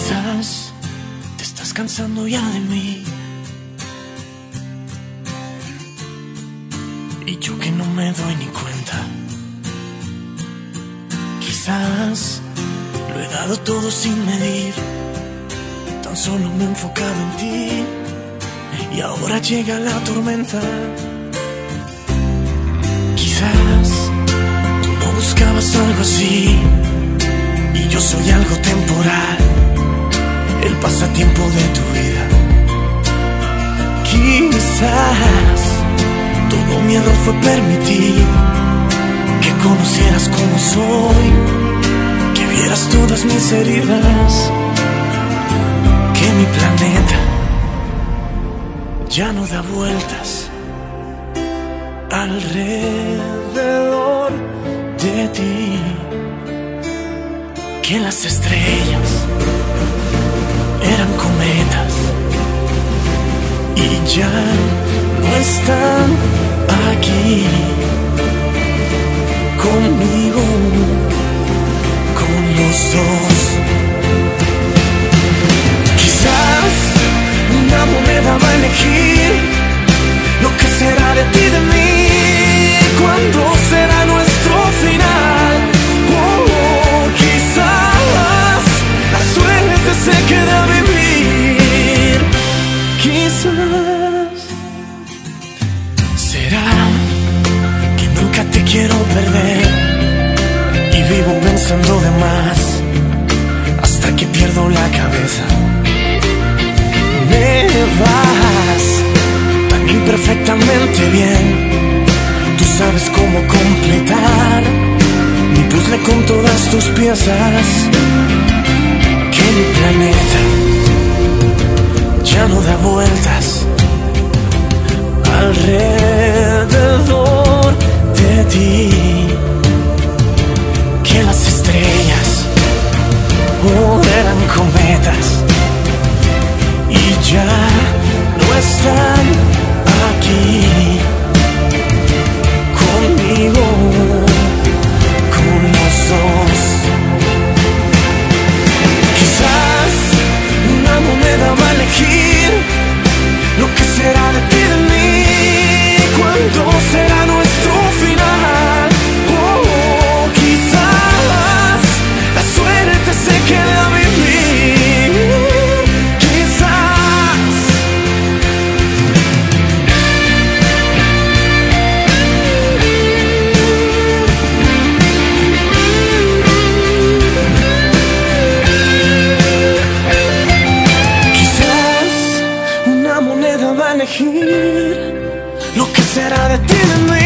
Quizás te estás cansando ya de mí, y yo que no me doy ni cuenta. Quizás lo he dado todo sin medir, tan solo me he enfocado en ti, y ahora llega la tormenta. Quizás tú no buscabas algo así, y yo soy algo temporal, el pasatiempo de tu vida. Quizás todo miedo fue permitir que conocieras cómo soy, que vieras todas mis heridas, que mi planeta ya no da vueltas alrededor de ti, que las estrellas eran cometas y ya no están aquí conmigo, con los dos. Quizás una moneda va a elegir lo que será de ti, de mí, cuándo será nuestro final. Quizás la suerte se quede a vivir. Quizás será que nunca te quiero perder y vivo pensando de más hasta que pierdo la cabeza. Me vas tan imperfectamente bien, tú sabes cómo completar mi puzzle con todas tus piezas, que mi planeta ya no da vueltas alrededor de ti, que las estrellas eran cometas y ya no están aquí conmigo, con los dos. Quizás una moneda va a elegir lo que será de ti, de mí, cuándo será nuestro final. Quizás la suerte se quede a vivir. Quizás una moneda va a elegir lo que será de ti, de mí,